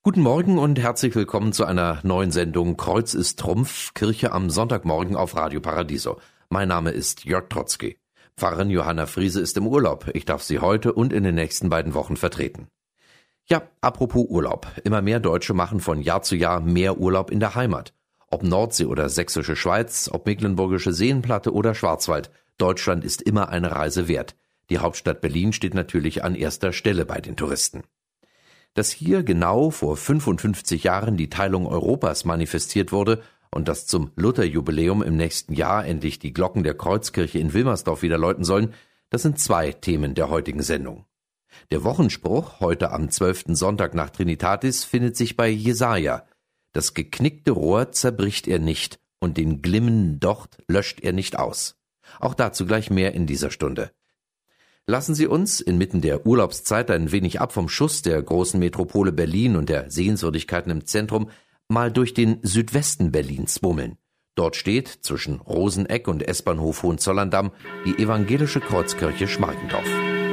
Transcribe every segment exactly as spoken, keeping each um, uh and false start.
Guten Morgen und herzlich willkommen zu einer neuen Sendung Kreuz ist Trumpf, Kirche am Sonntagmorgen auf Radio Paradiso. Mein Name ist Jörg Trotzki. Pfarrerin Johanna Friese ist im Urlaub. Ich darf sie heute und in den nächsten beiden Wochen vertreten. Ja, apropos Urlaub. Immer mehr Deutsche machen von Jahr zu Jahr mehr Urlaub in der Heimat. Ob Nordsee oder Sächsische Schweiz, ob Mecklenburgische Seenplatte oder Schwarzwald. Deutschland ist immer eine Reise wert. Die Hauptstadt Berlin steht natürlich an erster Stelle bei den Touristen. Dass hier genau vor fünfundfünfzig Jahren die Teilung Europas manifestiert wurde und dass zum Lutherjubiläum im nächsten Jahr endlich die Glocken der Kreuzkirche in Wilmersdorf wieder läuten sollen, das sind zwei Themen der heutigen Sendung. Der Wochenspruch, heute am zwölften Sonntag nach Trinitatis, findet sich bei Jesaja. Das geknickte Rohr zerbricht er nicht und den glimmenden Docht löscht er nicht aus. Auch dazu gleich mehr in dieser Stunde. Lassen Sie uns inmitten der Urlaubszeit ein wenig ab vom Schuss der großen Metropole Berlin und der Sehenswürdigkeiten im Zentrum mal durch den Südwesten Berlins bummeln. Dort steht zwischen Roseneck und S-Bahnhof Hohenzollern-Damm die evangelische Kreuzkirche Schmargendorf.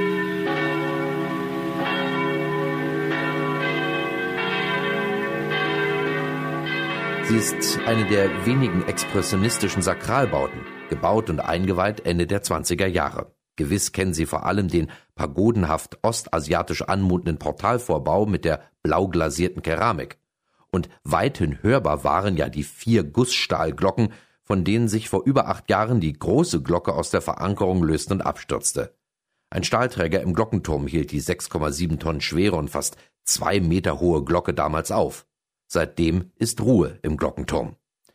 Sie ist eine der wenigen expressionistischen Sakralbauten, gebaut und eingeweiht Ende der zwanziger Jahre. Gewiss kennen Sie vor allem den pagodenhaft ostasiatisch anmutenden Portalvorbau mit der blau glasierten Keramik. Und weithin hörbar waren ja die vier Gussstahlglocken, von denen sich vor über acht Jahren die große Glocke aus der Verankerung löste und abstürzte. Ein Stahlträger im Glockenturm hielt die sechs Komma sieben Tonnen schwere und fast zwei Meter hohe Glocke damals auf. Seitdem ist Ruhe im Glockenturm.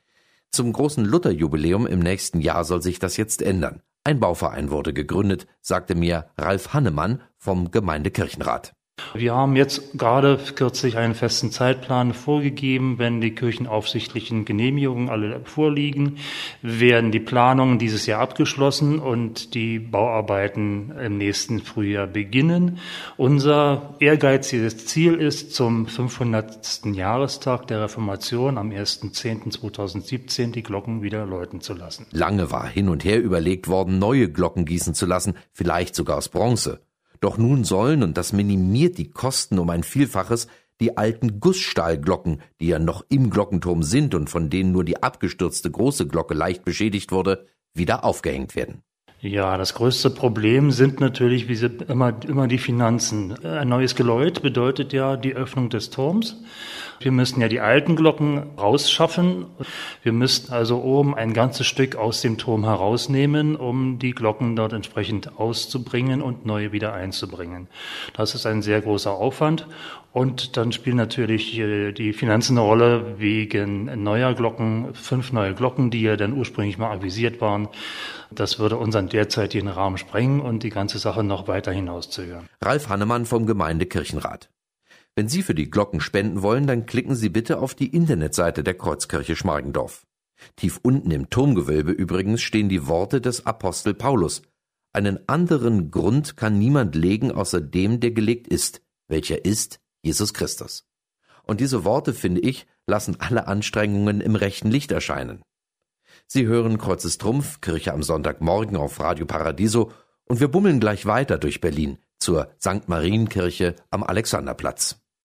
Zum großen Lutherjubiläum im nächsten Jahr soll sich das jetzt ändern. Ein Bauverein wurde gegründet, sagte mir Ralf Hannemann vom Gemeindekirchenrat. Wir haben jetzt gerade kürzlich einen festen Zeitplan vorgegeben. Wenn die kirchenaufsichtlichen Genehmigungen alle vorliegen, werden die Planungen dieses Jahr abgeschlossen und die Bauarbeiten im nächsten Frühjahr beginnen. Unser ehrgeiziges Ziel ist, zum fünfhundertsten Jahrestag der Reformation am ersten zehnten zweitausendsiebzehn die Glocken wieder läuten zu lassen. Lange war hin und her überlegt worden, neue Glocken gießen zu lassen, vielleicht sogar aus Bronze. Doch nun sollen, und das minimiert die Kosten um ein Vielfaches, die alten Gussstahlglocken, die ja noch im Glockenturm sind und von denen nur die abgestürzte große Glocke leicht beschädigt wurde, wieder aufgehängt werden. Ja, das größte Problem sind natürlich wie sie immer, immer die Finanzen. Ein neues Geläut bedeutet ja die Öffnung des Turms. Wir müssen ja die alten Glocken rausschaffen. Wir müssten also oben ein ganzes Stück aus dem Turm herausnehmen, um die Glocken dort entsprechend auszubringen und neue wieder einzubringen. Das ist ein sehr großer Aufwand. Und dann spielen natürlich die Finanzen eine Rolle wegen neuer Glocken, fünf neue Glocken, die ja dann ursprünglich mal avisiert waren. Das würde unseren derzeitigen Rahmen sprengen und die ganze Sache noch weiter hinauszögern. Ralf Hannemann vom Gemeindekirchenrat. Wenn Sie für die Glocken spenden wollen, dann klicken Sie bitte auf die Internetseite der Kreuzkirche Schmargendorf. Tief unten im Turmgewölbe übrigens stehen die Worte des Apostel Paulus. Einen anderen Grund kann niemand legen, außer dem, der gelegt ist. Welcher ist? Jesus Christus. Und diese Worte, finde ich, lassen alle Anstrengungen im rechten Licht erscheinen. Sie hören Kreuz ist Trumpf, Kirche am Sonntagmorgen auf Radio Paradiso und wir bummeln gleich weiter durch Berlin zur Sankt Marienkirche am Alexanderplatz.